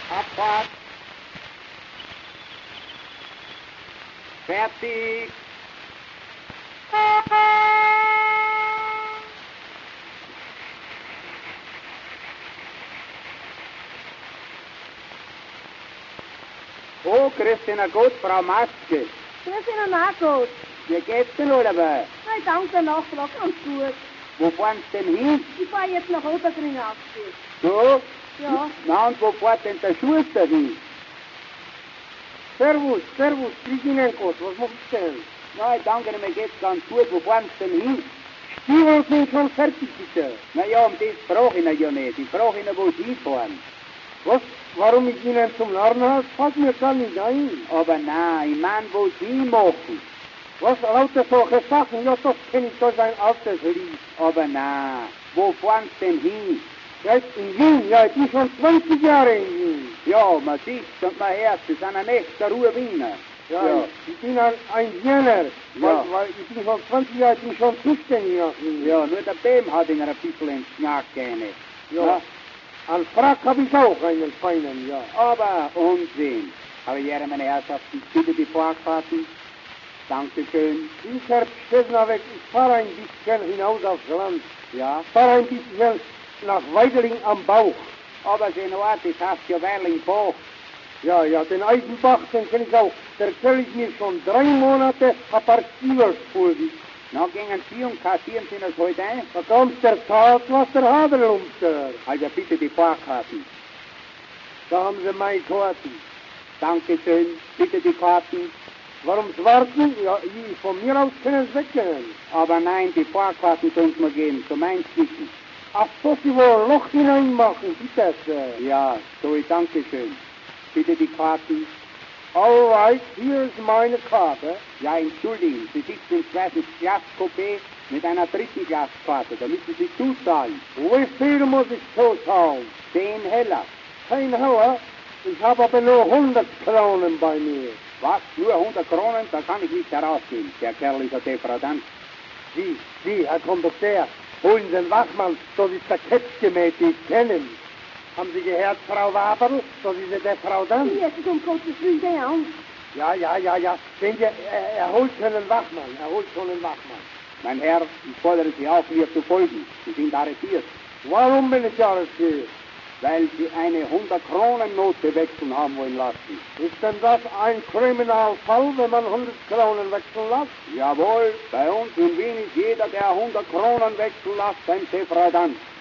Abfahrt. Fertig. Oh, Christina gut, Frau Maske. Grüß Ihnen auch gut. Wie geht's denn, oder was? Nein, danke der Nachfrage, ganz gut. Wo fahren Sie denn hin? Ich fahre jetzt nach Ottergring auf. So? Ja. Na, und wo fährt denn der Schuster hin? Servus, grüß Ihnen Gott, was macht ihr denn? Nein, danke, mir geht's ganz gut. Wo fahren Sie denn hin? Stiefel sind schon fertig, bitte. Na ja, um das brauche ich ja nicht. Ich brauche Ihnen, wo Sie fahren. Was? Warum ich Ihnen zum Narrenhaus? Fällt mir gar nicht ein. Aber nein, ich mein, wo Sie machen. Was? Lauter solche Sachen? Ja, das kenne ich, das ist ein altes Lied. Aber nein, wo fahren Sie denn hin? Ja, in Wien, ja, ich bin schon 20 Jahre in Wien. Ja, man sieht und man hört, Sie sind ein echter Ruhr-Wiener. Ja, ich bin ein Wiener. Ja. Weil ich bin schon 20 Jahre, ich bin schon zuständig nach Wien. Ja, nur der Bem hat ihn ein bisschen ins Knack gerne. Ja. Ein Frack habe ich auch, einen feinen, ja. Aber Unsinn. Aber ja, meine Herrschaften, bitte die Fahrkarten. Dankeschön. Ich, Herr Stesnawek, ich fahre ein bisschen hinaus aufs Land. Ja, Fahre ein bisschen nach Weideling am Bauch. aber Sie Ort, das heißt ja Werlingbach. Ja, den Eisenbach, den kenne ich auch. Der soll ich mir schon 3 Monate ein paar Stiefel schuldig. Na, gingen Sie und kassieren Sie das heute ein? Da kommt der Tat, was der Hadel umstört. Also bitte die Fahrkarten. Da haben Sie meine Karten. Dankeschön. Bitte die Karten. Warum warten? Ja, von mir aus können Sie weggehen. Aber nein, die Fahrkarten können Sie mir geben, zu meinen Stücken. Ach so, Sie wollen Loch hineinmachen, bitte sehr. Ja, so, Dankeschön. Bitte die Karten. Alright, hier ist meine Karte. Ja, entschuldigen, Sie sitzen im zweiten Klasscoupé mit einer dritten Klasskarte. Da müssen Sie zuzahlen. Wie viel muss ich zuzahlen? 10 Heller. 10 Heller? Ich habe aber nur 100 Kronen bei mir. Was? Nur 100 Kronen? Da kann ich nicht herausgehen. Der Kerl ist ein Defraudant. Sie, Herr Kondukteur, holen Sie den Wachmann, das ist der Ketzgemäht, den ich kenne. Haben Sie gehört, Frau Waberl, das ist der Defraudant? Jetzt ist um Gottes Willen der Angst. Ja. Sehen Sie, er holt schon einen Wachmann. Mein Herr, ich fordere Sie auf, mir zu folgen. Sie sind arretiert, Warum bin ich arretiert? weil Sie eine 100-Kronen-Note wechseln haben wollen lassen. Ist denn das ein Kriminalfall, wenn man 100 Kronen wechseln lässt? Jawohl, bei uns in Wien ist jeder, der 100 Kronen wechseln lässt, ein Defraudant.